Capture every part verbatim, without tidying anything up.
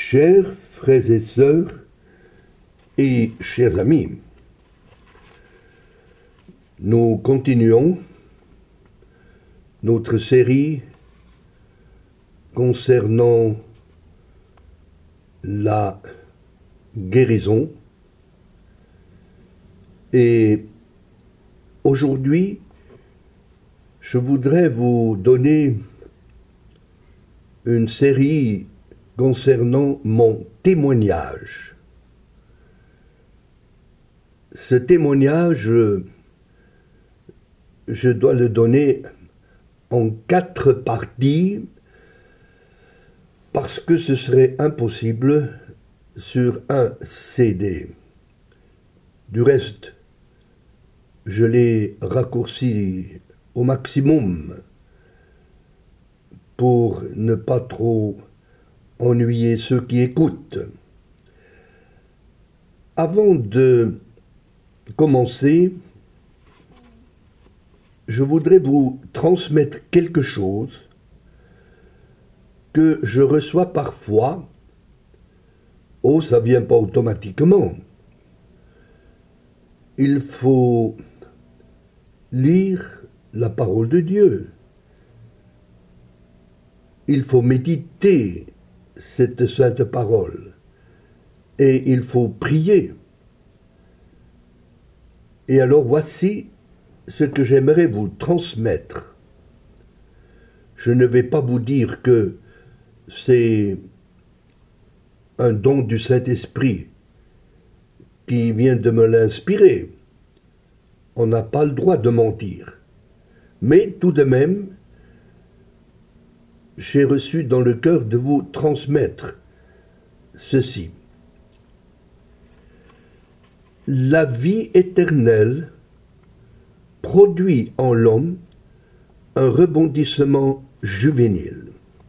Chers frères et sœurs et chers amis, nous continuons notre série concernant la guérison et aujourd'hui je voudrais vous donner une série concernant mon témoignage. Ce témoignage, je dois le donner en quatre parties parce que ce serait impossible sur un C D. Du reste, je l'ai raccourci au maximum pour ne pas trop ennuyer ceux qui écoutent. Avant de commencer, je voudrais vous transmettre quelque chose que je reçois parfois. Oh, ça vient pas automatiquement. Il faut lire la parole de Dieu. Il faut méditer cette sainte parole et il faut prier. Et alors voici ce que j'aimerais vous transmettre. Je ne vais pas vous dire que c'est un don du Saint-Esprit qui vient de me l'inspirer. On n'a pas le droit de mentir. Mais tout de même, j'ai reçu dans le cœur de vous transmettre ceci. La vie éternelle produit en l'homme un rebondissement juvénile.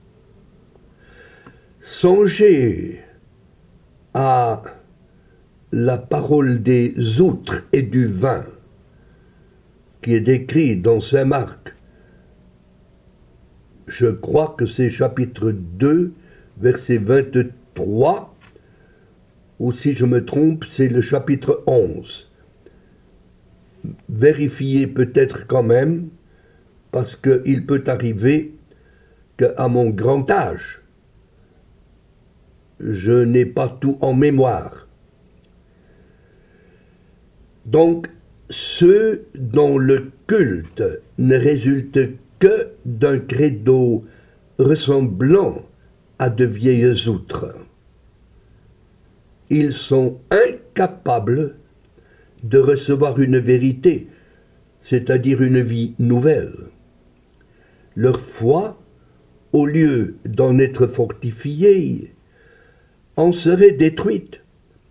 Songez à la parole des outres et du vin qui est décrit dans Saint Marc. Je crois que c'est chapitre deux, verset vingt-trois, ou si je me trompe, c'est le chapitre onze. Vérifiez peut-être quand même, parce qu'il peut arriver qu'à mon grand âge, je n'ai pas tout en mémoire. Donc, ceux dont le culte ne résulte que d'un credo ressemblant à de vieilles outres. Ils sont incapables de recevoir une vérité, c'est-à-dire une vie nouvelle. Leur foi, au lieu d'en être fortifiée, en serait détruite.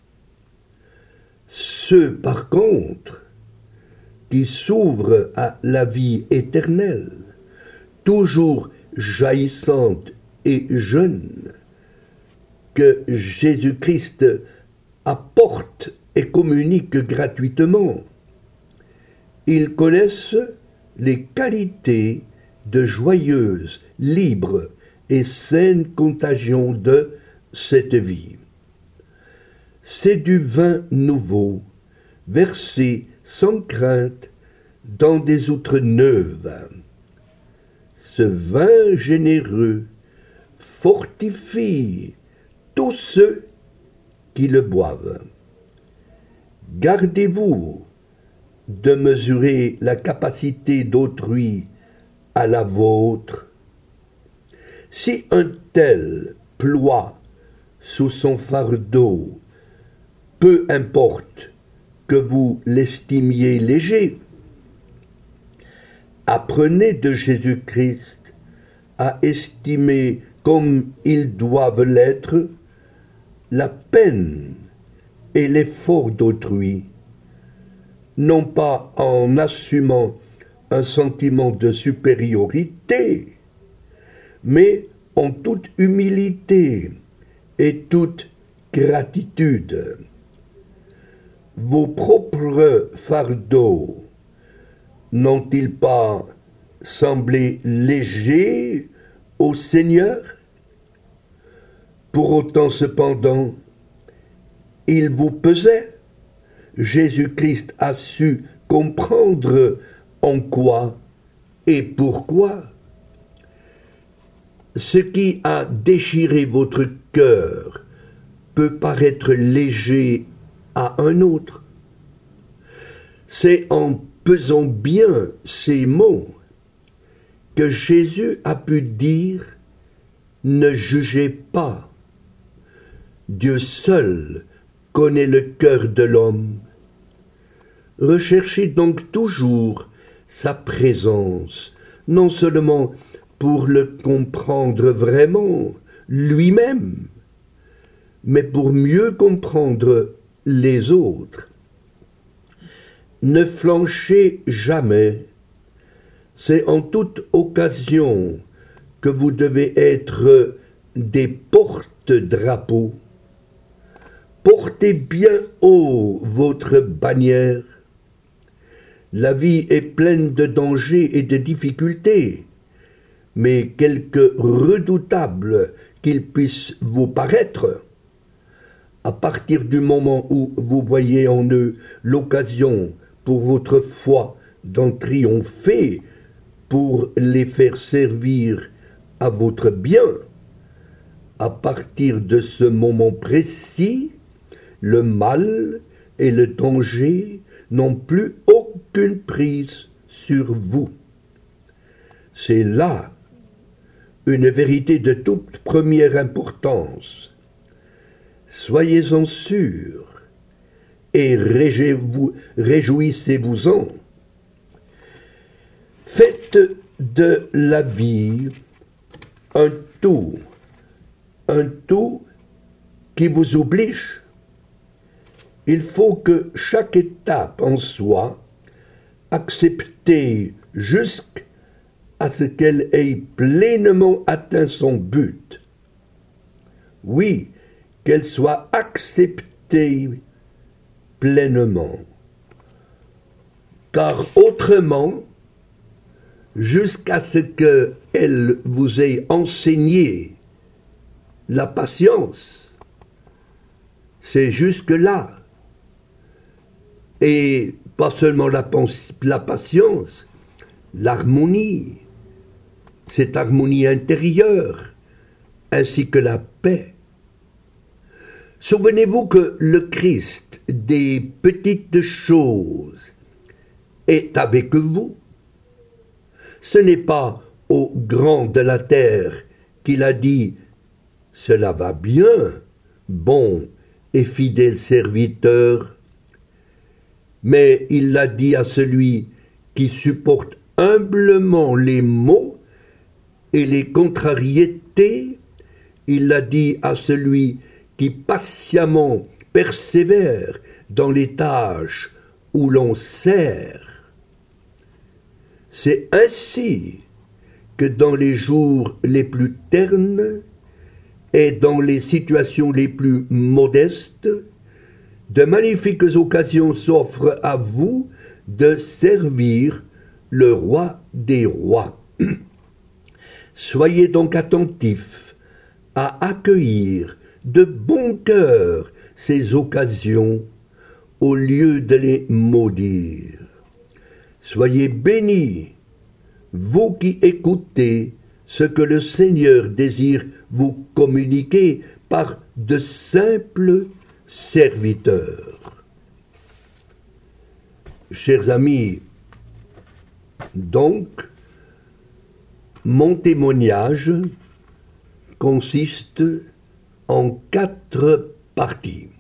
Ceux, par contre, qui s'ouvrent à la vie éternelle, toujours jaillissante et jeune, que Jésus-Christ apporte et communique gratuitement. Ils connaissent les qualités de joyeuse, libre et saine contagion de cette vie. C'est du vin nouveau, versé sans crainte dans des outres neuves. Ce vin généreux fortifie tous ceux qui le boivent. Gardez-vous de mesurer la capacité d'autrui à la vôtre. Si un tel ploie sous son fardeau, peu importe que vous l'estimiez léger, apprenez de Jésus-Christ à estimer comme ils doivent l'être la peine et l'effort d'autrui, non pas en assumant un sentiment de supériorité, mais en toute humilité et toute gratitude. Vos propres fardeaux n'ont-ils pas semblé légers au Seigneur? Pour autant, cependant, il vous pesait. Jésus-Christ a su comprendre en quoi et pourquoi. Ce qui a déchiré votre cœur peut paraître léger à un autre. C'est en pesant bien ces mots que Jésus a pu dire « Ne jugez pas ». Dieu seul connaît le cœur de l'homme. Recherchez donc toujours sa présence, non seulement pour le comprendre vraiment lui-même, mais pour mieux comprendre les autres. Ne flanchez jamais. C'est en toute occasion que vous devez être des porte-drapeaux. Portez bien haut votre bannière. La vie est pleine de dangers et de difficultés, mais quelque redoutable qu'ils puissent vous paraître, à partir du moment où vous voyez en eux l'occasion pour votre foi d'en triompher, pour les faire servir à votre bien, à partir de ce moment précis, le mal et le danger n'ont plus aucune prise sur vous. C'est là une vérité de toute première importance. Soyez-en sûrs et réjouissez-vous-en. Faites de la vie un tout, un tout qui vous oblige. Il faut que chaque étape en soit acceptée jusqu'à ce qu'elle ait pleinement atteint son but. Oui, qu'elle soit acceptée pleinement. Car autrement, jusqu'à ce qu'elle vous ait enseigné la patience, c'est jusque-là. Et pas seulement la, la patience, l'harmonie, cette harmonie intérieure, ainsi que la paix. Souvenez-vous que le Christ des petites choses est avec vous. Ce n'est pas aux grands de la terre qu'il a dit « Cela va bien, bon et fidèle serviteur », mais il l'a dit à celui qui supporte humblement les maux et les contrariétés, il l'a dit à celui qui patiemment persévère dans les tâches où l'on sert. C'est ainsi que dans les jours les plus ternes et dans les situations les plus modestes, de magnifiques occasions s'offrent à vous de servir le roi des rois. Soyez donc attentifs à accueillir de bon cœur ces occasions au lieu de les maudire. Soyez bénis, vous qui écoutez ce que le Seigneur désire vous communiquer par de simples serviteurs. Chers amis, donc, mon témoignage consiste en quatre parties.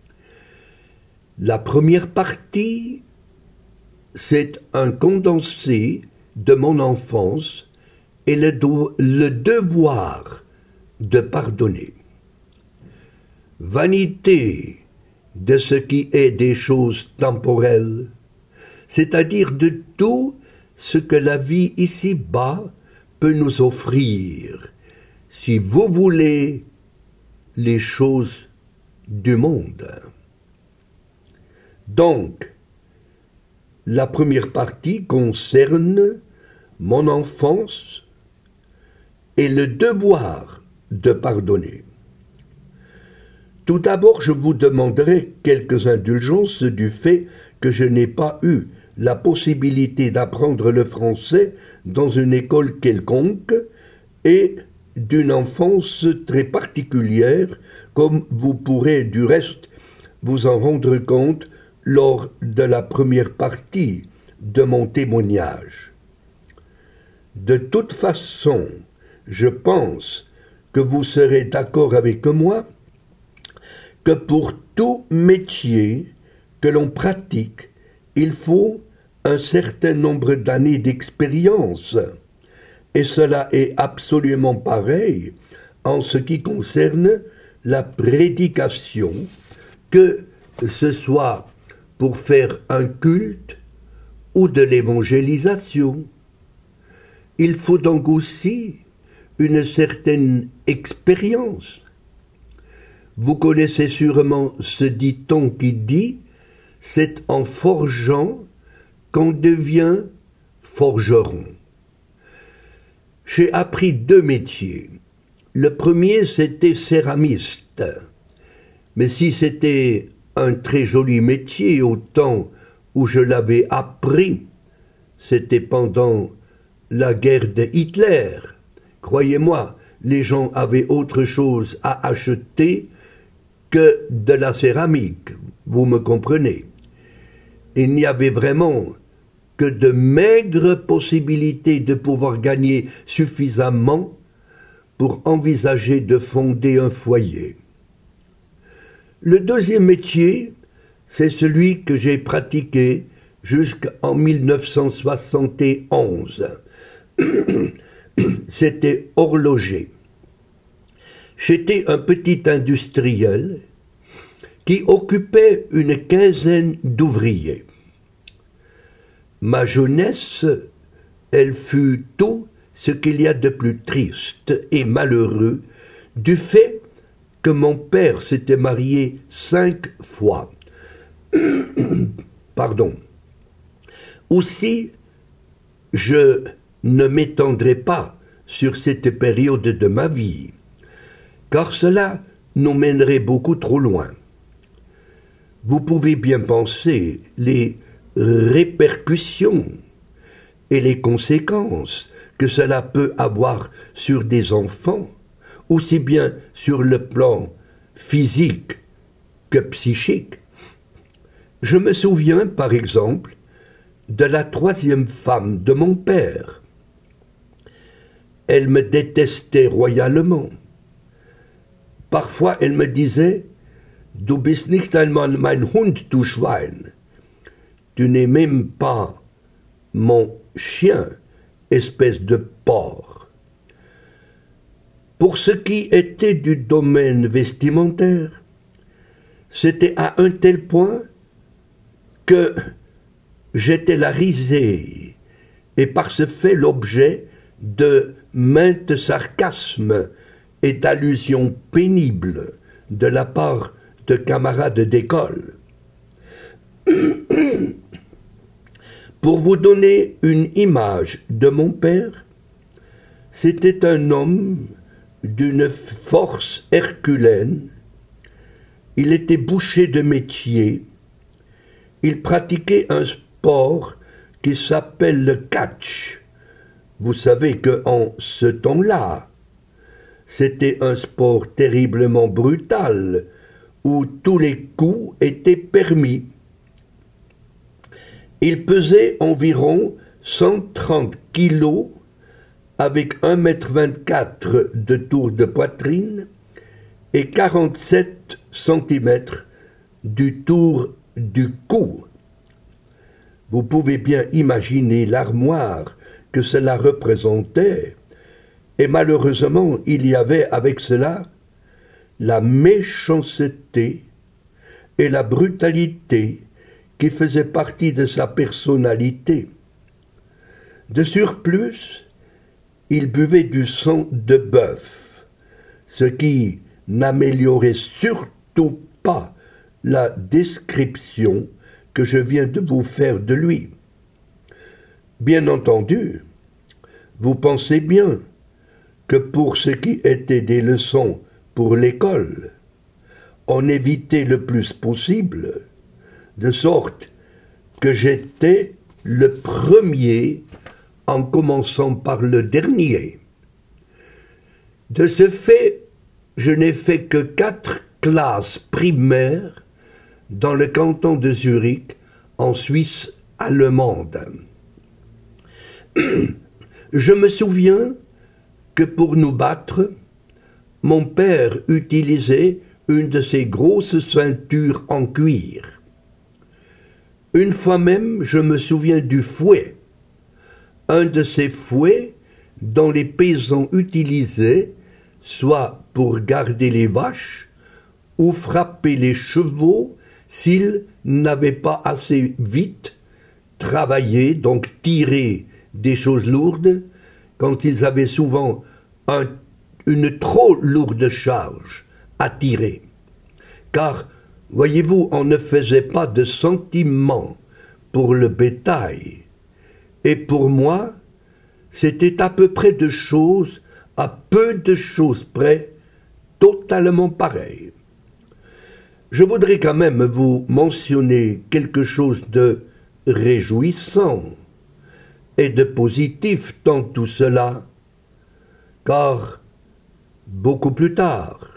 La première partie, c'est un condensé de mon enfance et le, do- le devoir de pardonner. Vanité de ce qui est des choses temporelles, c'est-à-dire de tout ce que la vie ici-bas peut nous offrir, si vous voulez les choses du monde. Donc, la première partie concerne mon enfance et le devoir de pardonner. Tout d'abord, je vous demanderai quelques indulgences du fait que je n'ai pas eu la possibilité d'apprendre le français dans une école quelconque et d'une enfance très particulière, comme vous pourrez du reste vous en rendre compte lors de la première partie de mon témoignage. De toute façon, je pense que vous serez d'accord avec moi que pour tout métier que l'on pratique, il faut un certain nombre d'années d'expérience. Et cela est absolument pareil en ce qui concerne la prédication, que ce soit pour faire un culte ou de l'évangélisation. Il faut donc aussi une certaine expérience. Vous connaissez sûrement ce dicton qui dit « c'est en forgeant qu'on devient forgeron ». J'ai appris deux métiers. Le premier, c'était céramiste. Mais si c'était un très joli métier au temps où je l'avais appris, c'était pendant la guerre de Hitler. Croyez-moi, les gens avaient autre chose à acheter que de la céramique, vous me comprenez. Il n'y avait vraiment que de maigres possibilités de pouvoir gagner suffisamment pour envisager de fonder un foyer. Le deuxième métier, c'est celui que j'ai pratiqué jusqu'en mille neuf cent soixante et onze. C'était horloger. J'étais un petit industriel qui occupait une quinzaine d'ouvriers. Ma jeunesse, elle fut tout ce qu'il y a de plus triste et malheureux du fait que mon père s'était marié cinq fois. Pardon. Aussi, je ne m'étendrai pas sur cette période de ma vie, car cela nous mènerait beaucoup trop loin. Vous pouvez bien penser les répercussions et les conséquences que cela peut avoir sur des enfants, aussi bien sur le plan physique que psychique. Je me souviens, par exemple, de la troisième femme de mon père. Elle me détestait royalement. Parfois, elle me disait « Du bist nicht einmal mein Hund, du Schwein ». Tu n'es même pas mon chien, espèce de porc. Pour ce qui était du domaine vestimentaire, c'était à un tel point que j'étais la risée et par ce fait l'objet de maintes sarcasmes et d'allusions pénibles de la part de camarades d'école. Pour vous donner une image de mon père, c'était un homme d'une force herculéenne. Il était boucher de métier. Il pratiquait un sport qui s'appelle le catch. Vous savez qu'en ce temps-là, c'était un sport terriblement brutal, où tous les coups étaient permis. Il pesait environ cent trente kilos avec un mètre vingt-quatre de tour de poitrine et quarante-sept centimètres du tour du cou. Vous pouvez bien imaginer l'armoire que cela représentait, et malheureusement il y avait avec cela la méchanceté et la brutalité qui faisaient partie de sa personnalité. De surplus, il buvait du sang de bœuf, ce qui n'améliorait surtout pas la description que je viens de vous faire de lui. Bien entendu, vous pensez bien que pour ce qui était des leçons pour l'école, en éviter le plus possible, de sorte que j'étais le premier en commençant par le dernier. De ce fait, je n'ai fait que quatre classes primaires dans le canton de Zurich, en Suisse allemande. Je me souviens que pour nous battre, mon père utilisait une de ces grosses ceintures en cuir. Une fois même, je me souviens du fouet, un de ces fouets dont les paysans utilisaient soit pour garder les vaches ou frapper les chevaux s'ils n'avaient pas assez vite travaillé, donc tiré des choses lourdes, quand ils avaient souvent un, une trop lourde charge à tirer. Car, voyez-vous, on ne faisait pas de sentiment pour le bétail. Et pour moi, c'était à peu près de choses, à peu de choses près, totalement pareil. Je voudrais quand même vous mentionner quelque chose de réjouissant et de positif dans tout cela, car beaucoup plus tard,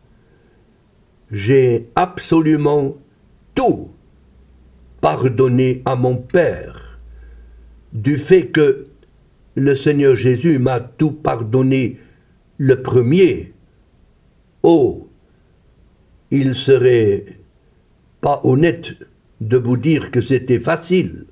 j'ai absolument tout pardonné à mon Père, du fait que le Seigneur Jésus m'a tout pardonné le premier. Oh, il serait pas honnête de vous dire que c'était facile.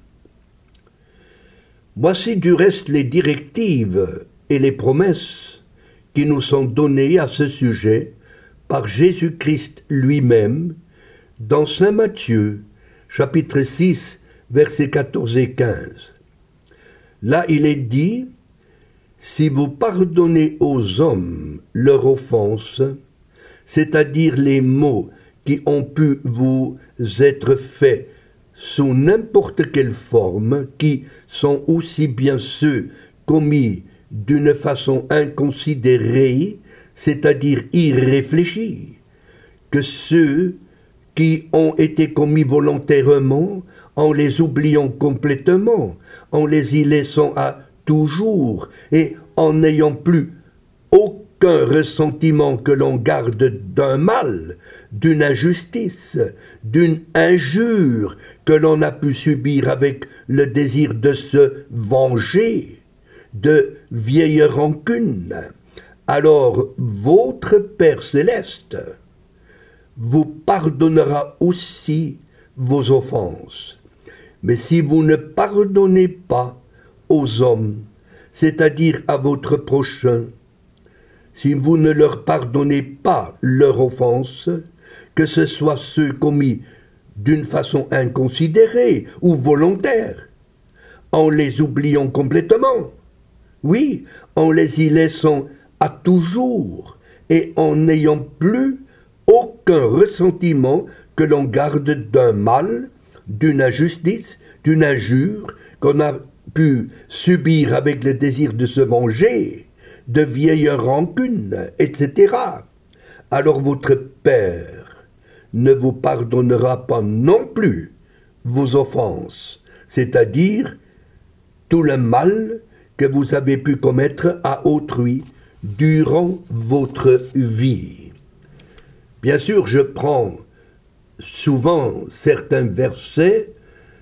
Voici du reste les directives et les promesses qui nous sont données à ce sujet par Jésus-Christ lui-même dans Saint Matthieu, chapitre six, versets quatorze et quinze. Là, il est dit, « Si vous pardonnez aux hommes leurs offenses, c'est-à-dire les maux qui ont pu vous être faits sous n'importe quelle forme, qui sont aussi bien ceux commis d'une façon inconsidérée, c'est-à-dire irréfléchie, que ceux qui ont été commis volontairement, en les oubliant complètement, en les y laissant à toujours, et en n'ayant plus aucun ressentiment que l'on garde d'un mal, d'une injustice, d'une injure que l'on a pu subir avec le désir de se venger, de vieille rancune. Alors votre Père céleste vous pardonnera aussi vos offenses. Mais si vous ne pardonnez pas aux hommes, c'est-à-dire à votre prochain, si vous ne leur pardonnez pas leurs offenses, que ce soit ceux commis d'une façon inconsidérée ou volontaire, en les oubliant complètement, oui, en les y laissant à toujours et en n'ayant plus aucun ressentiment que l'on garde d'un mal, d'une injustice, d'une injure qu'on a pu subir avec le désir de se venger, de vieilles rancunes, et cetera. Alors votre Père ne vous pardonnera pas non plus vos offenses, c'est-à-dire tout le mal que vous avez pu commettre à autrui durant votre vie. Bien sûr, je prends souvent certains versets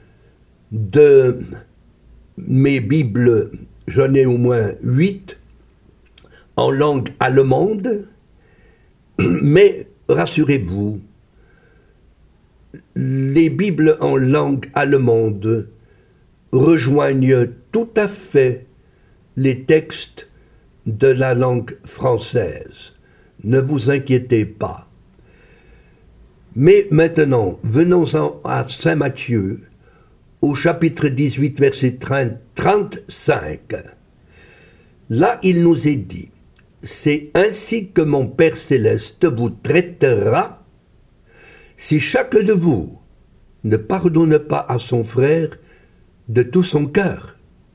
de mes Bibles, j'en ai au moins huit, en langue allemande, mais rassurez-vous, les Bibles en langue allemande rejoignent tout à fait les textes de la langue française. Ne vous inquiétez pas. Mais maintenant, venons-en à Saint Matthieu, au chapitre dix-huit, verset trente-cinq. Là, il nous est dit, « C'est ainsi que mon Père céleste vous traitera si chacun de vous ne pardonne pas à son frère de tout son cœur. »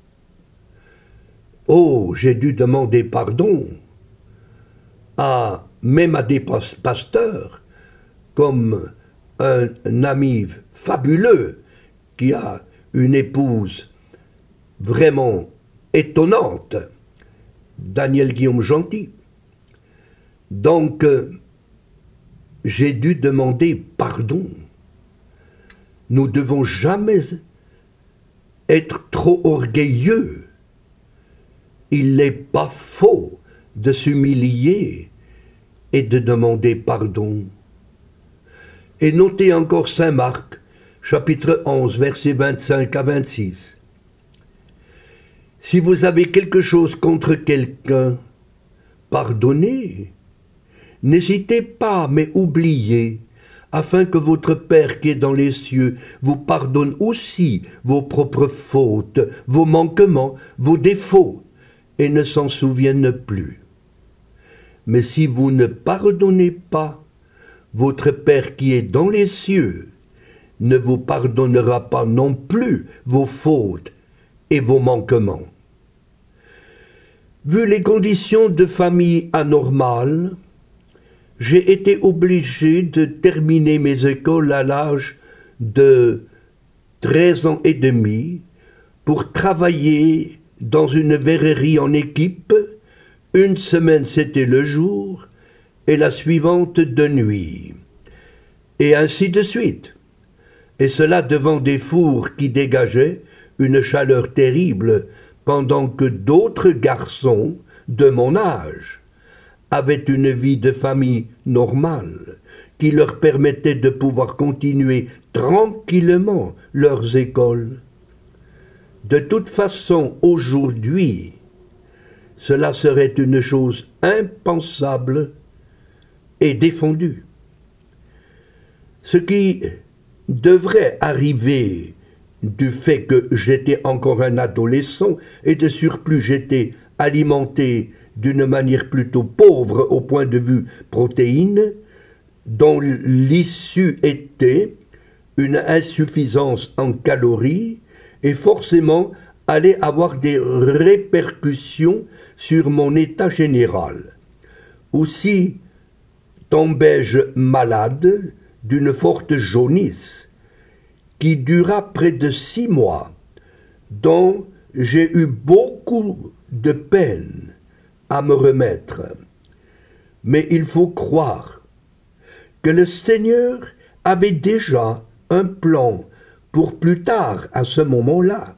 Oh, j'ai dû demander pardon à même à des pasteurs comme un ami fabuleux qui a une épouse vraiment étonnante, Daniel Guillaume Gentil. Donc, euh, j'ai dû demander pardon. Nous ne devons jamais être trop orgueilleux. Il n'est pas faux de s'humilier et de demander pardon. Et notez encore Saint Marc, chapitre onze, versets vingt-cinq à vingt-six. Si vous avez quelque chose contre quelqu'un, pardonnez. N'hésitez pas, mais oubliez, afin que votre Père qui est dans les cieux vous pardonne aussi vos propres fautes, vos manquements, vos défauts, et ne s'en souvienne plus. Mais si vous ne pardonnez pas, votre Père qui est dans les cieux ne vous pardonnera pas non plus vos fautes et vos manquements. Vu les conditions de famille anormales, j'ai été obligé de terminer mes écoles à l'âge de treize ans et demi pour travailler dans une verrerie en équipe. Une semaine c'était le jour et la suivante de nuit, et ainsi de suite, et cela devant des fours qui dégageaient une chaleur terrible, pendant que d'autres garçons de mon âge avaient une vie de famille normale, qui leur permettait de pouvoir continuer tranquillement leurs écoles. De toute façon, aujourd'hui, cela serait une chose impensable et défendue. Ce qui devrait arriver du fait que j'étais encore un adolescent et de surplus j'étais alimenté d'une manière plutôt pauvre au point de vue protéines, dont l'issue était une insuffisance en calories et forcément allait avoir des répercussions sur mon état général. Aussi tombai-je malade d'une forte jaunisse qui dura près de six mois, dont j'ai eu beaucoup de peine à me remettre. Mais il faut croire que le Seigneur avait déjà un plan pour plus tard à ce moment-là.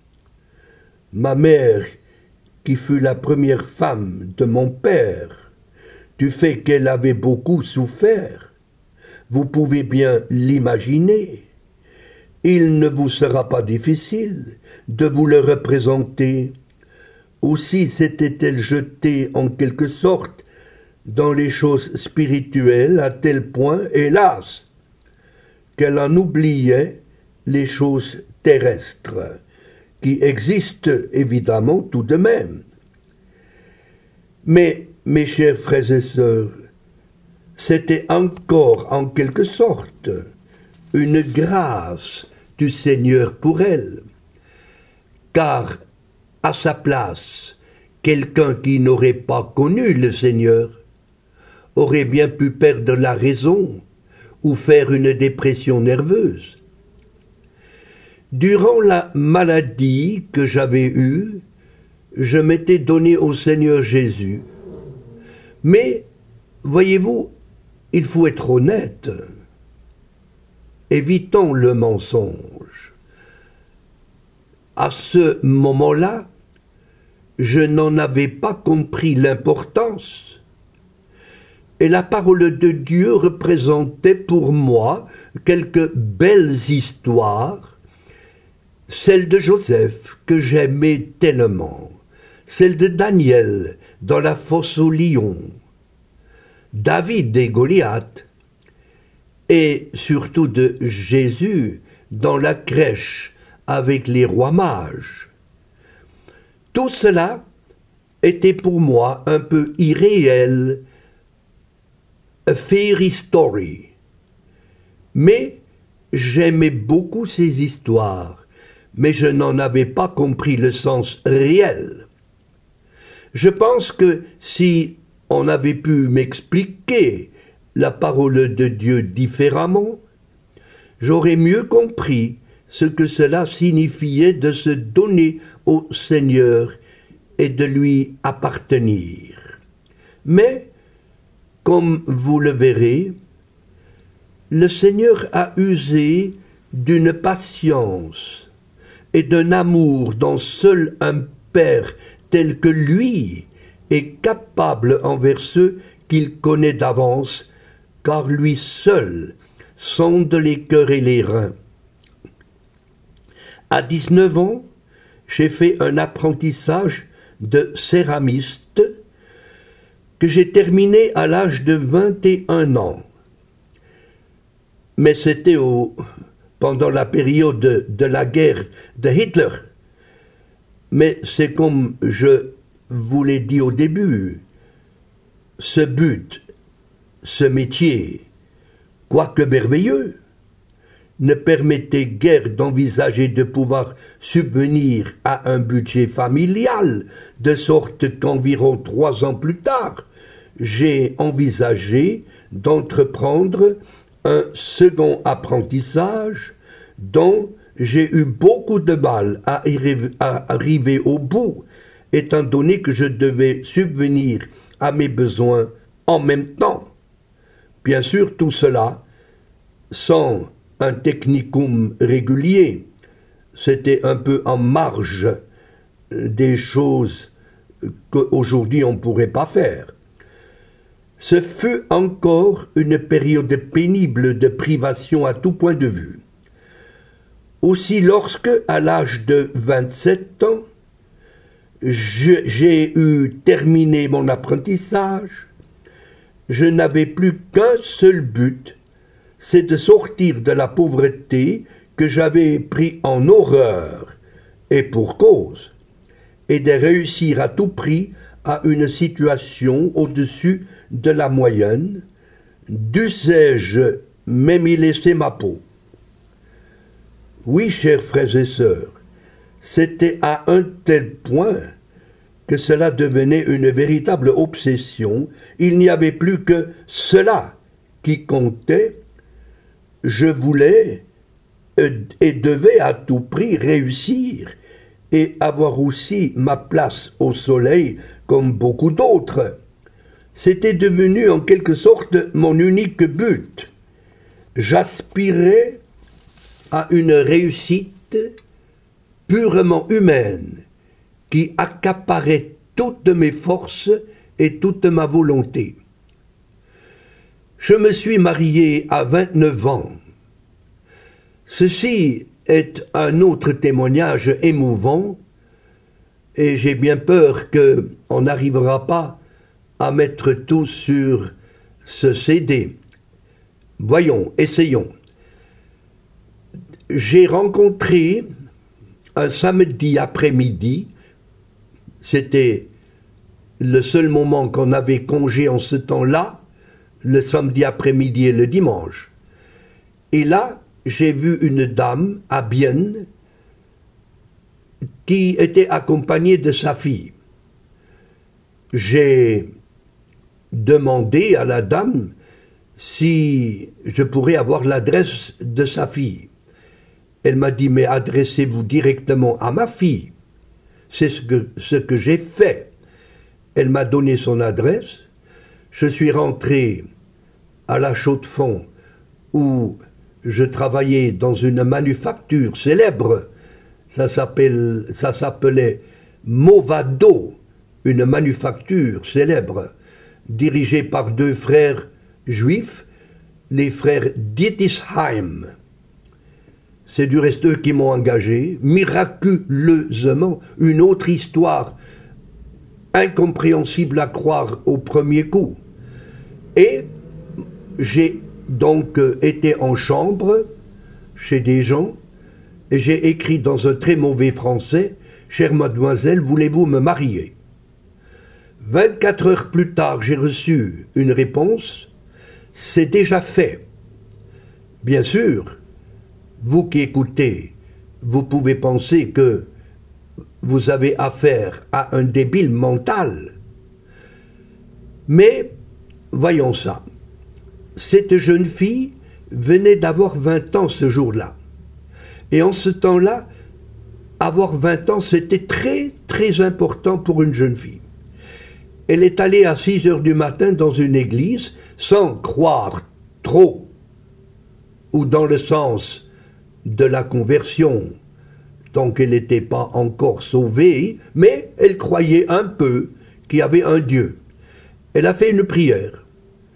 Ma mère, qui fut la première femme de mon père, du fait qu'elle avait beaucoup souffert, vous pouvez bien l'imaginer. Il ne vous sera pas difficile de vous le représenter. Aussi s'était-elle jetée en quelque sorte dans les choses spirituelles à tel point, hélas, qu'elle en oubliait les choses terrestres, qui existent évidemment tout de même. Mais, mes chers frères et sœurs, c'était encore en quelque sorte une grâce du Seigneur pour elle, car à sa place, quelqu'un qui n'aurait pas connu le Seigneur aurait bien pu perdre la raison ou faire une dépression nerveuse. Durant la maladie que j'avais eue, je m'étais donné au Seigneur Jésus. Mais, voyez-vous, il faut être honnête. Évitons le mensonge. À ce moment-là, je n'en avais pas compris l'importance. Et la parole de Dieu représentait pour moi quelques belles histoires, celle de Joseph que j'aimais tellement, celle de Daniel dans la fosse aux lions, David et Goliath, et surtout de Jésus dans la crèche avec les rois mages. Tout cela était pour moi un peu irréel, a fairy story. Mais j'aimais beaucoup ces histoires, mais je n'en avais pas compris le sens réel. Je pense que si on avait pu m'expliquer la parole de Dieu différemment, j'aurais mieux compris ce que cela signifiait de se donner au Seigneur et de lui appartenir. Mais, comme vous le verrez, le Seigneur a usé d'une patience et d'un amour dont seul un Père tel que lui est capable envers ceux qu'il connaît d'avance, car lui seul sonde les cœurs et les reins. À dix-neuf ans, j'ai fait un apprentissage de céramiste que j'ai terminé à l'âge de vingt et un ans. Mais c'était au, pendant la période de, de la guerre de Hitler. Mais c'est comme je vous l'ai dit au début, ce but, ce métier, quoique merveilleux, ne permettait guère d'envisager de pouvoir subvenir à un budget familial, de sorte qu'environ trois ans plus tard, j'ai envisagé d'entreprendre un second apprentissage dont j'ai eu beaucoup de mal à, à arriver au bout, étant donné que je devais subvenir à mes besoins en même temps. Bien sûr, tout cela sans un technicum régulier. C'était un peu en marge des choses qu'aujourd'hui on ne pourrait pas faire. Ce fut encore une période pénible de privation à tout point de vue. Aussi, lorsque, à l'âge de vingt-sept ans, j'ai eu terminé mon apprentissage, je n'avais plus qu'un seul but, c'est de sortir de la pauvreté que j'avais pris en horreur, et pour cause, et de réussir à tout prix à une situation au-dessus de la moyenne, dussé-je même y laisser ma peau. Oui, chers frères et sœurs, c'était à un tel point que cela devenait une véritable obsession. Il n'y avait plus que cela qui comptait. Je voulais et devais à tout prix réussir et avoir aussi ma place au soleil comme beaucoup d'autres. C'était devenu en quelque sorte mon unique but. J'aspirais à une réussite purement humaine qui accaparait toutes mes forces et toute ma volonté. Je me suis marié à vingt-neuf ans. Ceci est un autre témoignage émouvant et j'ai bien peur qu'on n'arrivera pas à mettre tout sur ce C D. Voyons, essayons. J'ai rencontré un samedi après-midi, c'était le seul moment qu'on avait congé en ce temps-là, le samedi après-midi et le dimanche. Et là, j'ai vu une dame à Bienne qui était accompagnée de sa fille. J'ai demandé à la dame si je pourrais avoir l'adresse de sa fille. Elle m'a dit, mais adressez-vous directement à ma fille. C'est ce que, ce que j'ai fait. Elle m'a donné son adresse. Je suis rentré à la Chaux-de-Fonds où je travaillais dans une manufacture célèbre. Ça s'appelle, ça s'appelait Movado, une manufacture célèbre, dirigée par deux frères juifs, les frères Dietisheim. C'est du reste eux qui m'ont engagé, miraculeusement, une autre histoire incompréhensible à croire au premier coup. Et j'ai donc été en chambre chez des gens et j'ai écrit dans un très mauvais français « Chère mademoiselle, voulez-vous me marier ?» vingt-quatre heures plus tard, j'ai reçu une réponse « C'est déjà fait. » Bien sûr, vous qui écoutez, vous pouvez penser que vous avez affaire à un débile mental. Mais, voyons ça. cette jeune fille venait d'avoir vingt ans ce jour-là. Et en ce temps-là, avoir vingt ans, c'était très, très important pour une jeune fille. Elle est allée à six heures du matin dans une église, sans croire trop, ou dans le sens de la conversion, donc elle n'était pas encore sauvée, mais elle croyait un peu qu'il y avait un Dieu. Elle a fait une prière.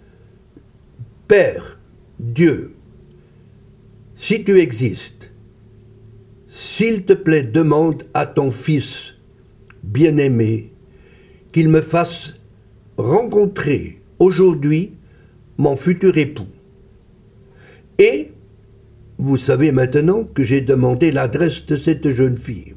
Père, Dieu, si tu existes, s'il te plaît, demande à ton fils bien-aimé qu'il me fasse rencontrer aujourd'hui mon futur époux. Et vous savez maintenant que j'ai demandé l'adresse de cette jeune fille.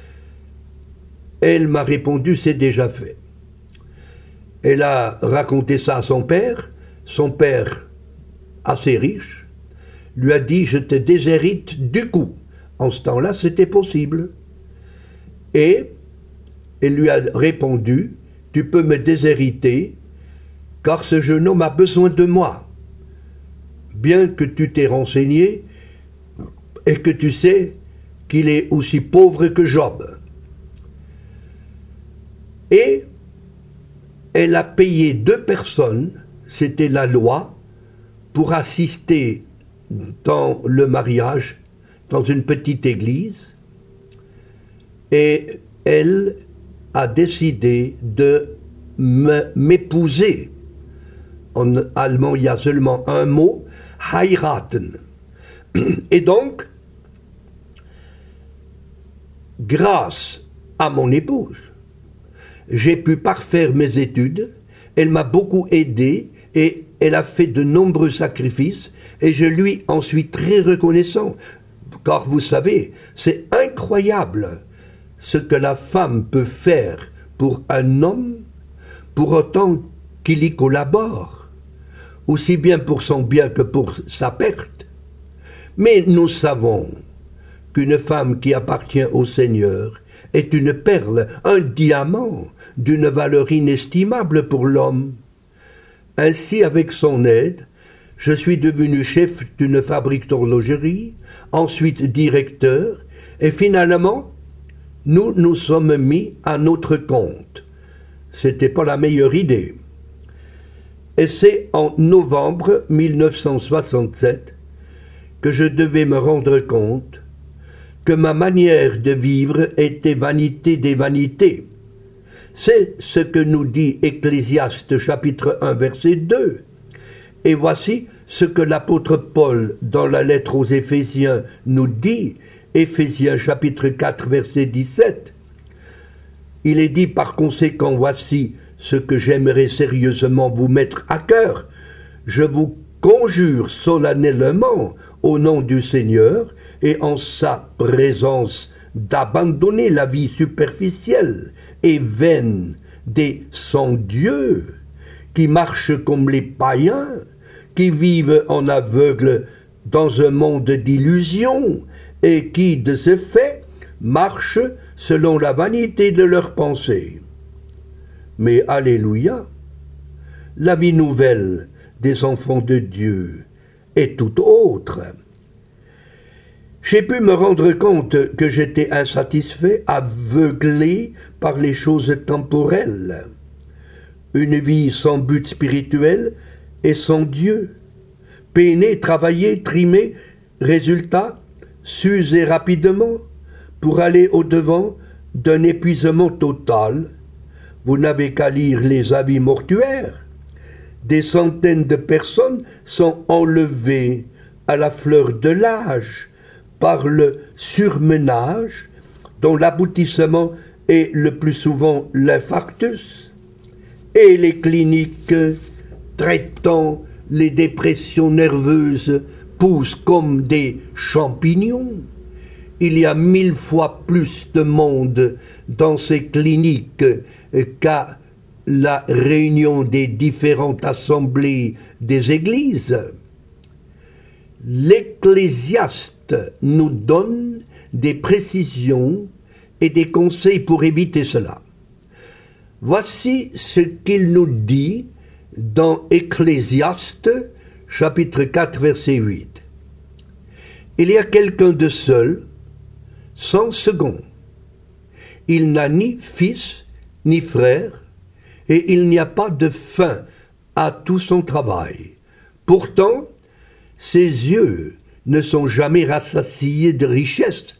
Elle m'a répondu, c'est déjà fait. Elle a raconté ça à son père. Son père, assez riche, lui a dit, je te déshérite du coup. En ce temps-là, c'était possible. Et elle lui a répondu, tu peux me déshériter, car ce jeune homme a besoin de moi. Bien que tu t'es renseigné et que tu sais qu'il est aussi pauvre que Job. Et elle a payé deux personnes, c'était la loi, pour assister dans le mariage, dans une petite église, et elle a décidé de m'épouser. En allemand, il y a seulement un mot, heiraten. Et donc, grâce à mon épouse, j'ai pu parfaire mes études, elle m'a beaucoup aidé et elle a fait de nombreux sacrifices et je lui en suis très reconnaissant. Car vous savez, c'est incroyable ce que la femme peut faire pour un homme, pour autant qu'il y collabore, aussi bien pour son bien que pour sa perte. Mais nous savons qu'une femme qui appartient au Seigneur est une perle, un diamant d'une valeur inestimable pour l'homme. Ainsi, avec son aide, je suis devenu chef d'une fabrique d'horlogerie, ensuite directeur, et finalement, nous nous sommes mis à notre compte. C'était pas la meilleure idée. Et c'est en novembre mille neuf cent soixante-sept que je devais me rendre compte que ma manière de vivre était vanité des vanités. C'est ce que nous dit Ecclésiaste chapitre un verset deux. Et voici ce que l'apôtre Paul dans la lettre aux Éphésiens nous dit, Éphésiens chapitre quatre verset dix-sept. Il est dit par conséquent, voici ce que j'aimerais sérieusement vous mettre à cœur. Je vous conjure solennellement au nom du Seigneur et en sa présence d'abandonner la vie superficielle et vaine des sans-dieux qui marchent comme les païens, qui vivent en aveugle dans un monde d'illusions et qui, de ce fait, marchent selon la vanité de leurs pensées. Mais alléluia, la vie nouvelle des enfants de Dieu est tout autre. J'ai pu me rendre compte que j'étais insatisfait, aveuglé par les choses temporelles. Une vie sans but spirituel et sans Dieu. Peiner, travailler, trimer, résultat, s'user rapidement pour aller au-devant d'un épuisement total. Vous n'avez qu'à lire les avis mortuaires. Des centaines de personnes sont enlevées à la fleur de l'âge par le surmenage, dont l'aboutissement est le plus souvent l'infarctus, et les cliniques traitant les dépressions nerveuses poussent comme des champignons. Il y a mille fois plus de monde dans ces cliniques qu'à la réunion des différentes assemblées des églises. L'Ecclésiaste nous donne des précisions et des conseils pour éviter cela. Voici ce qu'il nous dit dans Ecclésiaste, chapitre quatre, verset huit. Il y a quelqu'un de seul, sans second. Il n'a ni fils, ni frère, et il n'y a pas de fin à tout son travail. Pourtant, ses yeux ne sont jamais rassasiés de richesses.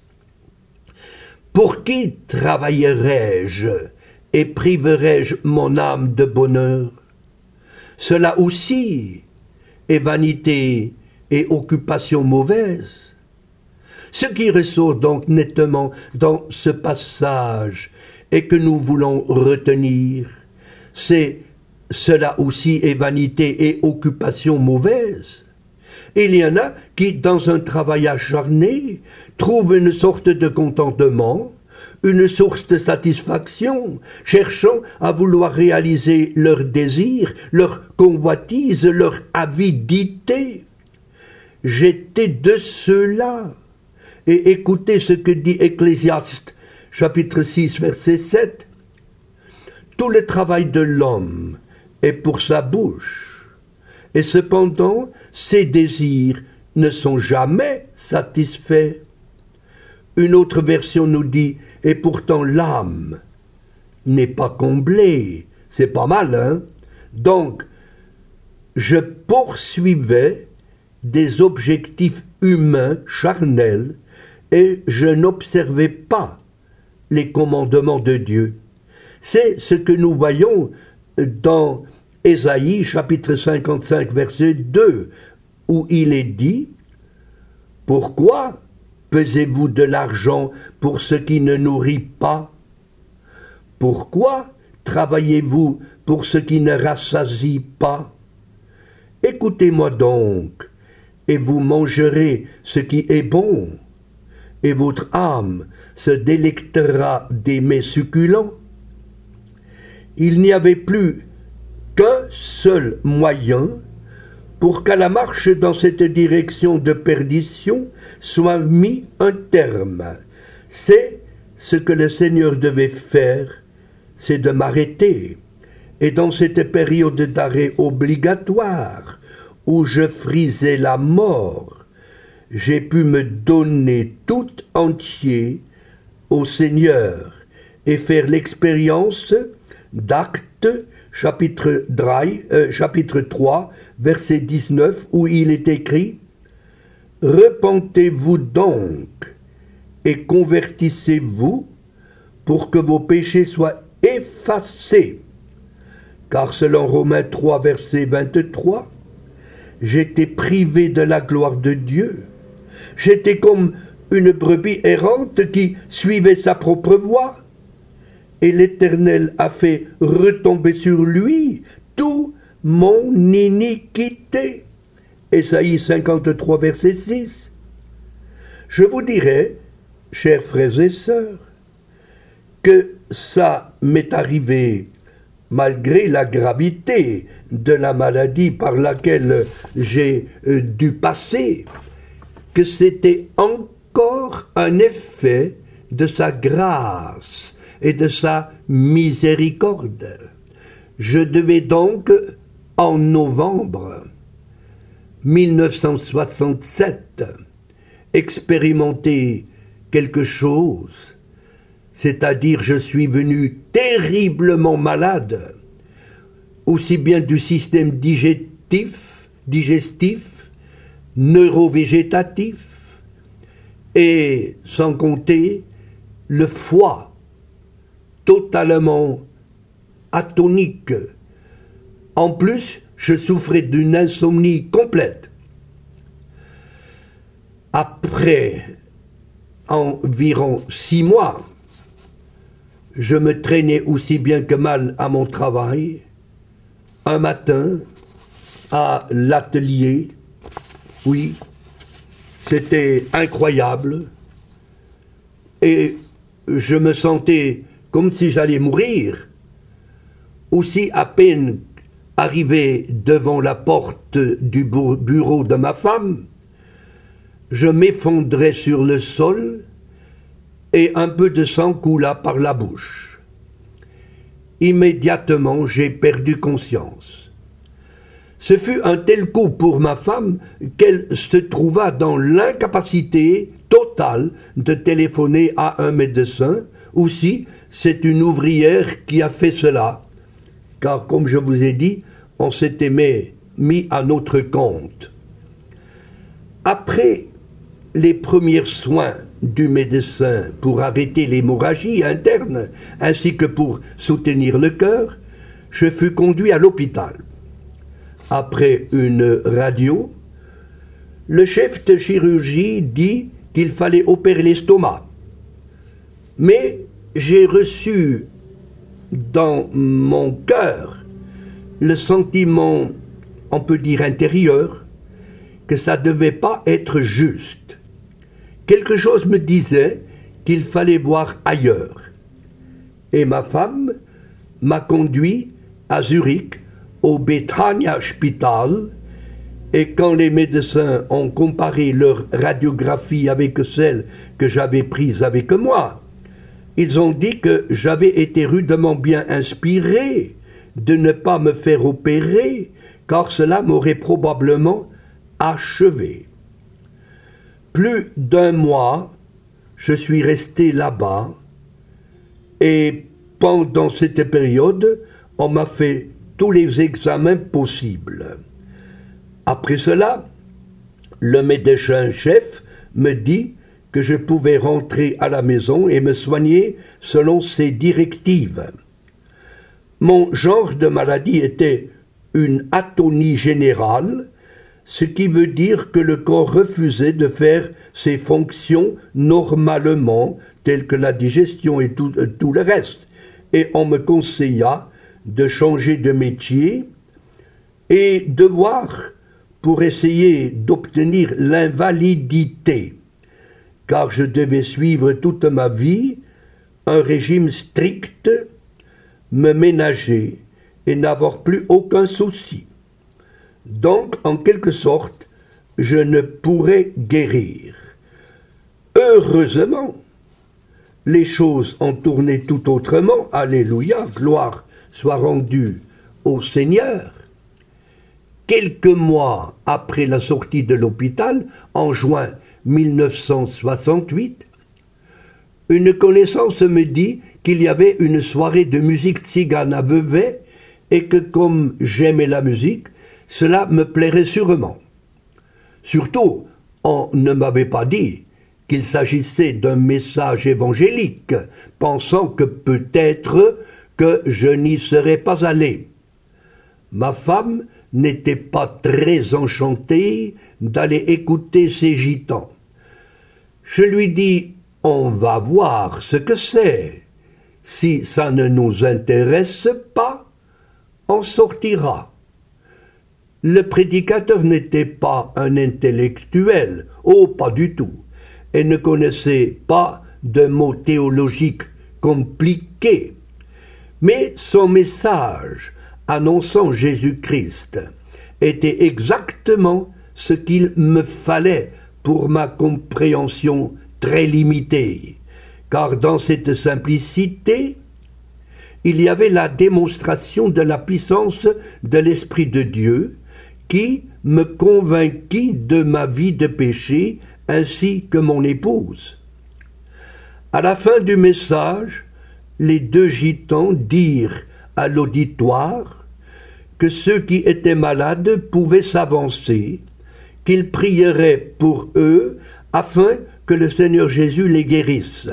Pour qui travaillerai-je et priverai-je mon âme de bonheur? Cela aussi est vanité et occupation mauvaise. Ce qui ressort donc nettement dans ce passage et que nous voulons retenir, c'est cela aussi est vanité et occupation mauvaise. Il y en a qui, dans un travail acharné, trouvent une sorte de contentement, une source de satisfaction, cherchant à vouloir réaliser leurs désirs, leurs convoitises, leur avidité. J'étais de ceux-là. Et écoutez ce que dit Ecclésiaste, chapitre six, verset sept. Tout le travail de l'homme est pour sa bouche, et cependant ses désirs ne sont jamais satisfaits. Une autre version nous dit, et pourtant l'âme n'est pas comblée. C'est pas mal, hein? Donc, je poursuivais des objectifs humains charnels et je n'observais pas les commandements de Dieu. C'est ce que nous voyons dans Ésaïe chapitre cinquante-cinq verset deux, où il est dit « Pourquoi pesez-vous de l'argent pour ce qui ne nourrit pas? Pourquoi travaillez-vous pour ce qui ne rassasie pas? Écoutez-moi donc, et vous mangerez ce qui est bon, et votre âme se délectera des mets succulents. » Il n'y avait plus qu'un seul moyen pour qu'à la marche dans cette direction de perdition soit mis un terme. C'est ce que le Seigneur devait faire, c'est de m'arrêter. Et dans cette période d'arrêt obligatoire, où je frisais la mort, j'ai pu me donner tout entier au Seigneur et faire l'expérience d'Actes, chapitre, euh, chapitre trois, verset dix-neuf, où il est écrit « Repentez-vous donc et convertissez-vous pour que vos péchés soient effacés. Car selon Romains trois, verset vingt-trois, j'étais privé de la gloire de Dieu. J'étais comme une brebis errante qui suivait sa propre voie. Et l'Éternel a fait retomber sur lui tout mon iniquité. » Ésaïe cinquante-trois, verset six. Je vous dirai, chers frères et sœurs, que ça m'est arrivé malgré la gravité de la maladie par laquelle j'ai dû passer, que c'était encore un effet de sa grâce et de sa miséricorde. Je devais donc, en novembre mille neuf cent soixante-sept, expérimenter quelque chose, c'est-à-dire je suis venu terriblement malade, aussi bien du système digestif, digestif, neurovégétatif, et sans compter le foie, totalement atonique. En plus, je souffrais d'une insomnie complète. Après environ six mois, je me traînais aussi bien que mal à mon travail. Un matin, à l'atelier, oui, c'était incroyable. Et je me sentais comme si j'allais mourir. Aussi à peine arrivé devant la porte du bureau de ma femme, je m'effondrais sur le sol et un peu de sang coula par la bouche. Immédiatement, j'ai perdu conscience. Ce fut un tel coup pour ma femme qu'elle se trouva dans l'incapacité totale de téléphoner à un médecin. Aussi, c'est une ouvrière qui a fait cela, car comme je vous ai dit, on s'était mis à notre compte. Après les premiers soins du médecin pour arrêter l'hémorragie interne ainsi que pour soutenir le cœur, je fus conduit à l'hôpital. Après une radio, le chef de chirurgie dit qu'il fallait opérer l'estomac. Mais j'ai reçu dans mon cœur le sentiment, on peut dire intérieur, que ça ne devait pas être juste. Quelque chose me disait qu'il fallait voir ailleurs. Et ma femme m'a conduit à Zurich, au Bethania Spital, et quand les médecins ont comparé leur radiographie avec celle que j'avais prise avec moi, ils ont dit que j'avais été rudement bien inspiré de ne pas me faire opérer, car cela m'aurait probablement achevé. Plus d'un mois, je suis resté là-bas, et pendant cette période, on m'a fait tous les examens possibles. Après cela, le médecin-chef me dit que je pouvais rentrer à la maison et me soigner selon ses directives. Mon genre de maladie était une atonie générale, ce qui veut dire que le corps refusait de faire ses fonctions normalement, telles que la digestion et tout, tout le reste, et on me conseilla de changer de métier et de voir pour essayer d'obtenir l'invalidité, car je devais suivre toute ma vie un régime strict, me ménager et n'avoir plus aucun souci. Donc, en quelque sorte, je ne pourrais guérir. Heureusement, les choses ont tourné tout autrement. Alléluia, gloire soit rendue au Seigneur. Quelques mois après la sortie de l'hôpital, en juin mille neuf cent soixante-huit, une connaissance me dit qu'il y avait une soirée de musique tzigane à Vevey et que comme j'aimais la musique, cela me plairait sûrement. Surtout, on ne m'avait pas dit qu'il s'agissait d'un message évangélique, pensant que peut-être que je n'y serais pas allé. Ma femme n'était pas très enchantée d'aller écouter ces gitans. Je lui dis, on va voir ce que c'est. Si ça ne nous intéresse pas, on sortira. Le prédicateur n'était pas un intellectuel, oh pas du tout, et ne connaissait pas de mots théologiques compliqués. Mais son message annonçant Jésus-Christ était exactement ce qu'il me fallait pour ma compréhension très limitée, car dans cette simplicité, il y avait la démonstration de la puissance de l'Esprit de Dieu qui me convainquit de ma vie de péché ainsi que mon épouse. À la fin du message, les deux gitans dirent à l'auditoire que ceux qui étaient malades pouvaient s'avancer, qu'ils prieraient pour eux afin que le Seigneur Jésus les guérisse.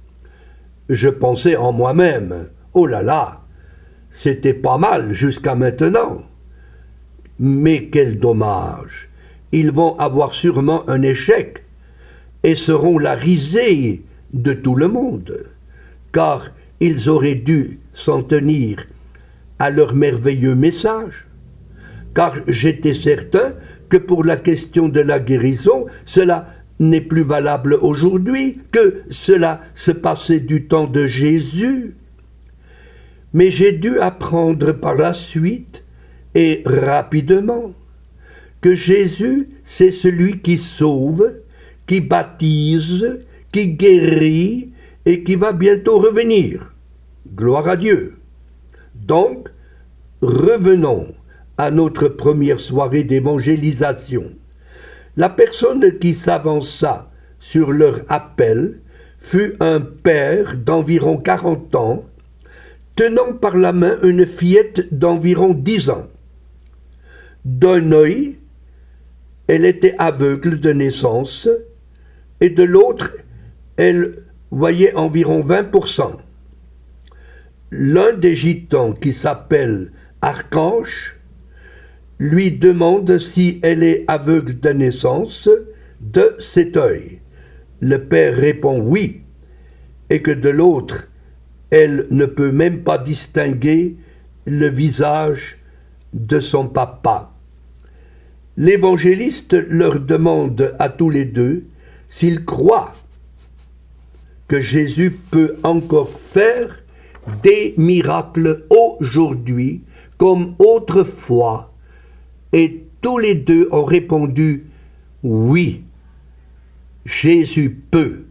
Je pensais en moi-même, oh là là, c'était pas mal jusqu'à maintenant. Mais quel dommage, ils vont avoir sûrement un échec et seront la risée de tout le monde, car ils auraient dû s'en tenir à leur merveilleux message, car j'étais certain que pour la question de la guérison, cela n'est plus valable aujourd'hui, que cela se passait du temps de Jésus. Mais j'ai dû apprendre par la suite, et rapidement, que Jésus, c'est celui qui sauve, qui baptise, qui guérit, et qui va bientôt revenir. Gloire à Dieu. Donc, revenons à notre première soirée d'évangélisation. La personne qui s'avança sur leur appel fut un père d'environ quarante ans, tenant par la main une fillette d'environ dix ans. D'un œil, elle était aveugle de naissance, et de l'autre, elle voyait environ vingt pour cent. L'un des gitans, qui s'appelle Archange, lui demande si elle est aveugle de naissance de cet œil. Le père répond oui, et que de l'autre, elle ne peut même pas distinguer le visage de son papa. L'évangéliste leur demande à tous les deux s'ils croient que Jésus peut encore faire des miracles aujourd'hui comme autrefois, et tous les deux ont répondu oui, Jésus peut.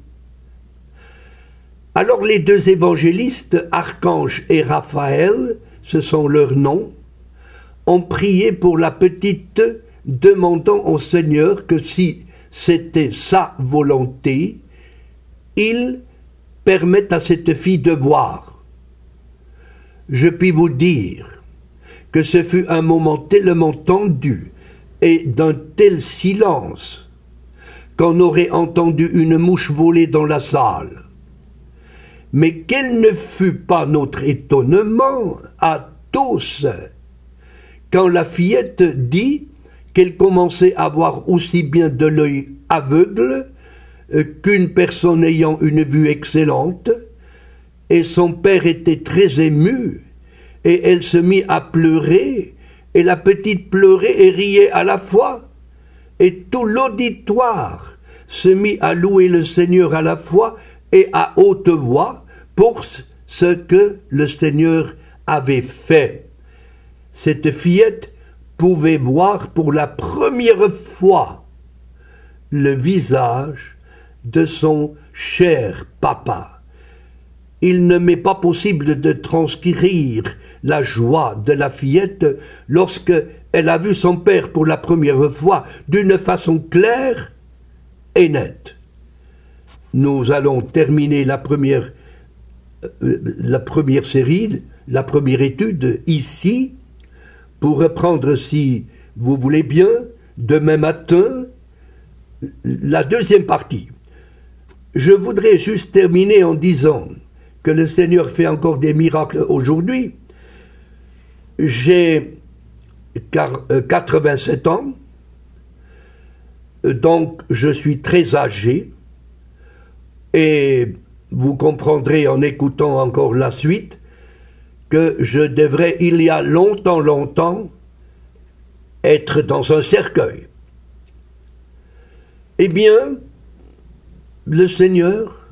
Alors les deux évangélistes, Archange et Raphaël, ce sont leurs noms, ont prié pour la petite, demandant au Seigneur que si c'était sa volonté, il permette à cette fille de voir. Je puis vous dire que ce fut un moment tellement tendu et d'un tel silence qu'on aurait entendu une mouche voler dans la salle. Mais quel ne fut pas notre étonnement à tous quand la fillette dit qu'elle commençait à voir aussi bien de l'œil aveugle qu'une personne ayant une vue excellente, et son père était très ému, et elle se mit à pleurer, et la petite pleurait et riait à la fois, et tout l'auditoire se mit à louer le Seigneur à la fois et à haute voix pour ce que le Seigneur avait fait. Cette fillette pouvait voir pour la première fois le visage de son cher papa. Il ne m'est pas possible de transcrire la joie de la fillette lorsque elle a vu son père pour la première fois d'une façon claire et nette. Nous allons terminer la première, euh, la première série, la première étude ici, pour reprendre, si vous voulez bien, demain matin, la deuxième partie. Je voudrais juste terminer en disant que le Seigneur fait encore des miracles aujourd'hui. J'ai quatre-vingt-sept ans, donc je suis très âgé, et vous comprendrez en écoutant encore la suite que je devrais, il y a longtemps, longtemps, être dans un cercueil. Eh bien, le Seigneur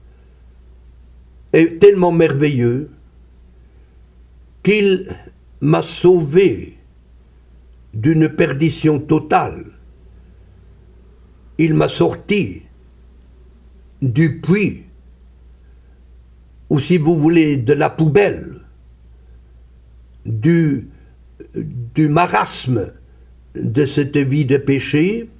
est tellement merveilleux qu'il m'a sauvé d'une perdition totale. Il m'a sorti du puits, ou si vous voulez, de la poubelle, du, du marasme de cette vie de péché,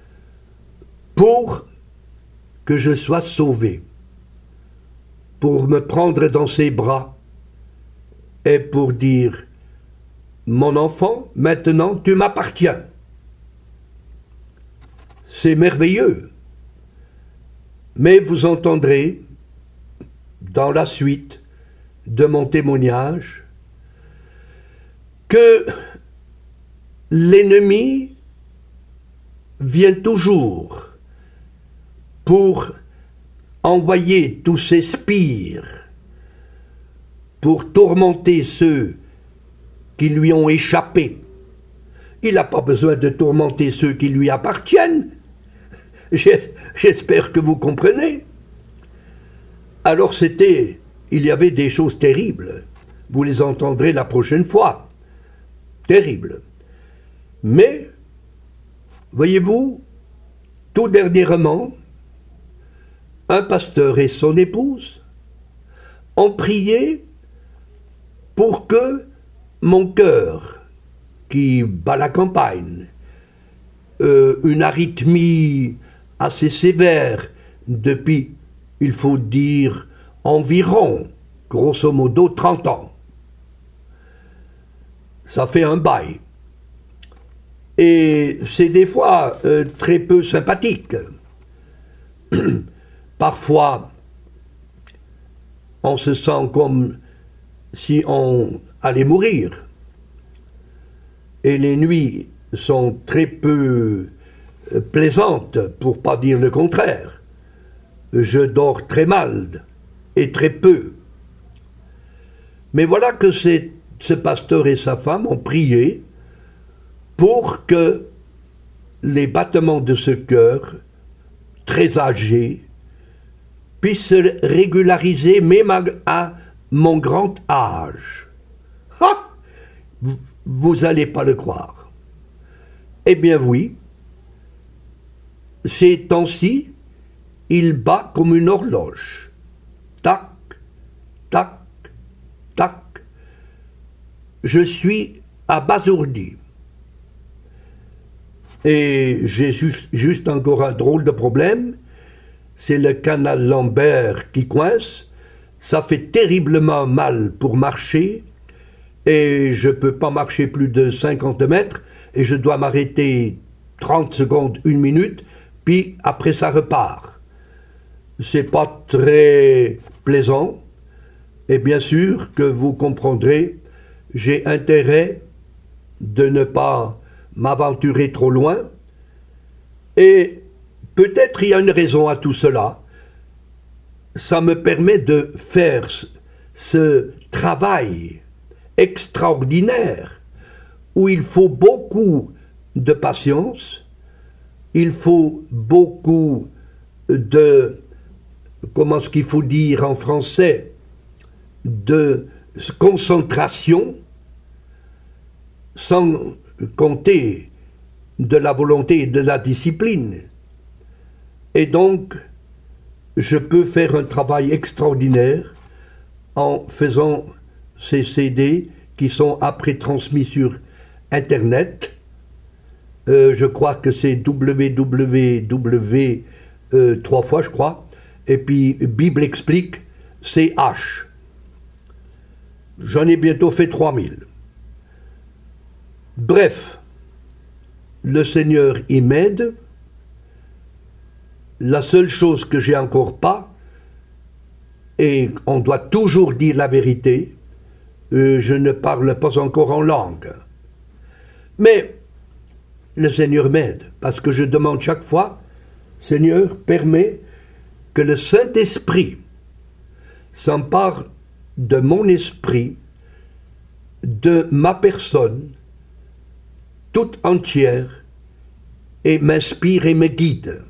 pour que je sois sauvé, pour me prendre dans ses bras et pour dire « Mon enfant, maintenant tu m'appartiens ». C'est merveilleux. Mais vous entendrez, dans la suite de mon témoignage, que l'ennemi vient toujours pour envoyer tous ses spires, pour tourmenter ceux qui lui ont échappé. Il n'a pas besoin de tourmenter ceux qui lui appartiennent. J'espère que vous comprenez. Alors c'était, il y avait des choses terribles. Vous les entendrez la prochaine fois. Terribles. Mais, voyez-vous, tout dernièrement, un pasteur et son épouse ont prié pour que mon cœur qui bat la campagne, euh, une arythmie assez sévère depuis, il faut dire, environ, grosso modo, trente ans. Ça fait un bail. Et c'est des fois euh, très peu sympathique. Parfois, on se sent comme si on allait mourir. Et les nuits sont très peu euh, plaisantes, pour pas dire le contraire. Je dors très mal et très peu. Mais voilà que c'est, ce pasteur et sa femme ont prié pour que les battements de ce cœur, très âgé, puissent se régulariser même à, à mon grand âge. Ah, vous n'allez pas le croire. Eh bien oui, ces temps-ci, il bat comme une horloge. Tac, tac, tac. Je suis abasourdi. Et j'ai juste, juste encore un drôle de problème, c'est le canal lombaire qui coince, ça fait terriblement mal pour marcher, et je ne peux pas marcher plus de cinquante mètres, et je dois m'arrêter trente secondes, une minute, puis après ça repart. C'est pas très plaisant, et bien sûr que vous comprendrez, j'ai intérêt de ne pas m'aventurer trop loin, et peut-être il y a une raison à tout cela. Ça me permet de faire ce travail extraordinaire où il faut beaucoup de patience, il faut beaucoup de, comment est-ce qu'il faut dire en français, de concentration, sans compter de la volonté et de la discipline. Et donc, je peux faire un travail extraordinaire en faisant ces C D qui sont après transmis sur Internet. Euh, je crois que c'est w w w euh, trois fois, je crois, et puis Bible explique, C H. J'en ai bientôt fait trois mille. Bref, le Seigneur y m'aide. La seule chose que j'ai encore pas, et on doit toujours dire la vérité, euh, je ne parle pas encore en langue. Mais le Seigneur m'aide, parce que je demande chaque fois, Seigneur, permets que le Saint-Esprit s'empare de mon esprit, de ma personne, toute entière, et m'inspire et me guide.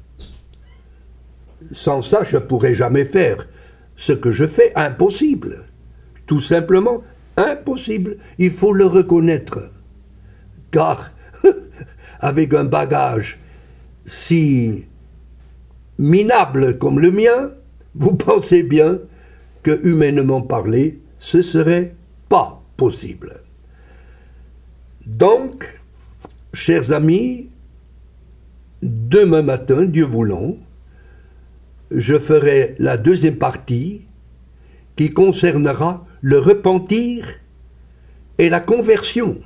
Sans ça, je ne pourrais jamais faire ce que je fais, impossible. Tout simplement, impossible. Il faut le reconnaître. Car, avec un bagage si minable comme le mien, vous pensez bien que, humainement parlé, ce serait pas possible. Donc, chers amis, demain matin, Dieu voulant, je ferai la deuxième partie qui concernera le repentir et la conversion.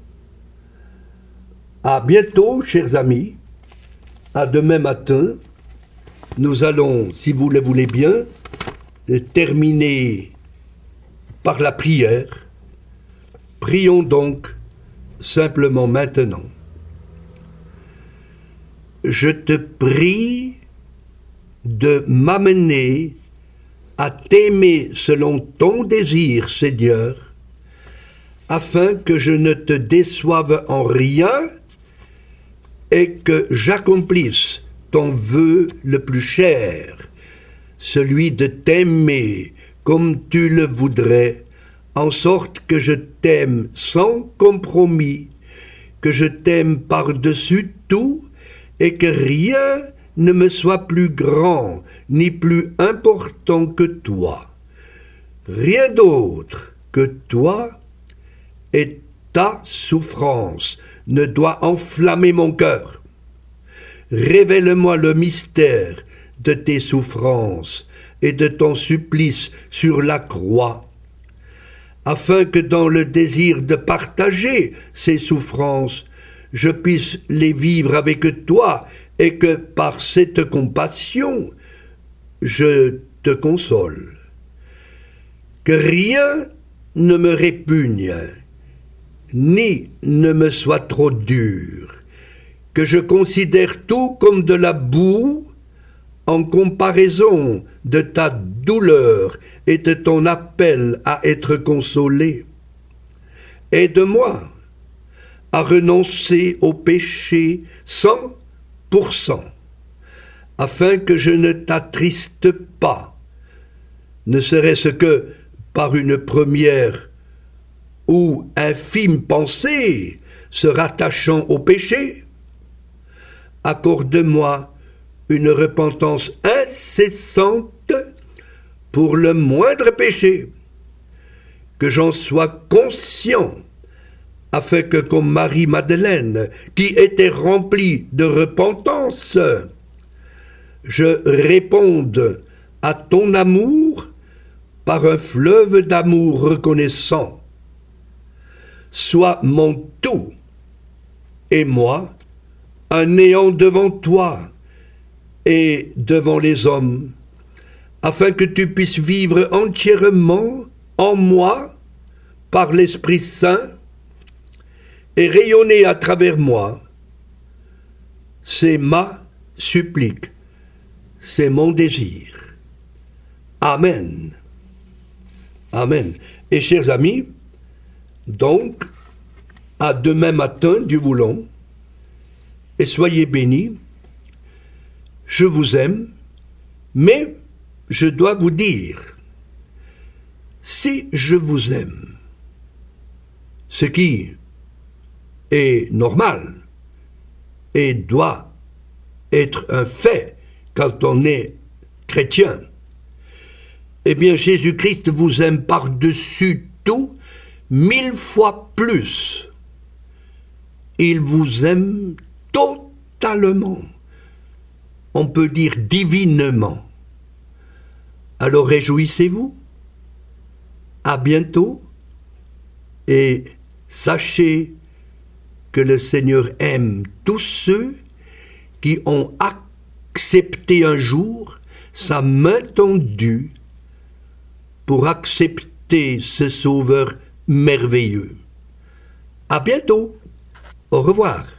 À bientôt, chers amis. À demain matin. Nous allons, si vous le voulez bien, terminer par la prière. Prions donc simplement maintenant. Je te prie de m'amener à t'aimer selon ton désir, Seigneur, afin que je ne te déçoive en rien et que j'accomplisse ton vœu le plus cher, celui de t'aimer comme tu le voudrais, en sorte que je t'aime sans compromis, que je t'aime par-dessus tout et que rien ne me soit plus grand ni plus important que toi. Rien d'autre que toi et ta souffrance ne doit enflammer mon cœur. Révèle-moi le mystère de tes souffrances et de ton supplice sur la croix, afin que dans le désir de partager ces souffrances, je puisse les vivre avec toi et que par cette compassion, je te console. Que rien ne me répugne, ni ne me soit trop dur, que je considère tout comme de la boue en comparaison de ta douleur et de ton appel à être consolé. Aide-moi à renoncer au péché cent pour cent, afin que je ne t'attriste pas, ne serait-ce que par une première ou infime pensée se rattachant au péché. Accorde-moi une repentance incessante pour le moindre péché, que j'en sois conscient, afin que comme Marie-Madeleine, qui était remplie de repentance, je réponde à ton amour par un fleuve d'amour reconnaissant. Sois mon tout, et moi, un néant devant toi et devant les hommes, afin que tu puisses vivre entièrement en moi par l'Esprit Saint et rayonner à travers moi. C'est ma supplique, c'est mon désir. Amen. Amen. Et chers amis, donc, à demain matin, Dieu voulant, et soyez bénis. Je vous aime, mais je dois vous dire, si je vous aime, ce qui est normal et doit être un fait quand on est chrétien, eh bien Jésus-Christ vous aime par-dessus tout, mille fois plus. Il vous aime totalement. On peut dire divinement. Alors réjouissez-vous. À bientôt. Et sachez que le Seigneur aime tous ceux qui ont accepté un jour sa main tendue pour accepter ce Sauveur merveilleux. À bientôt. Au revoir.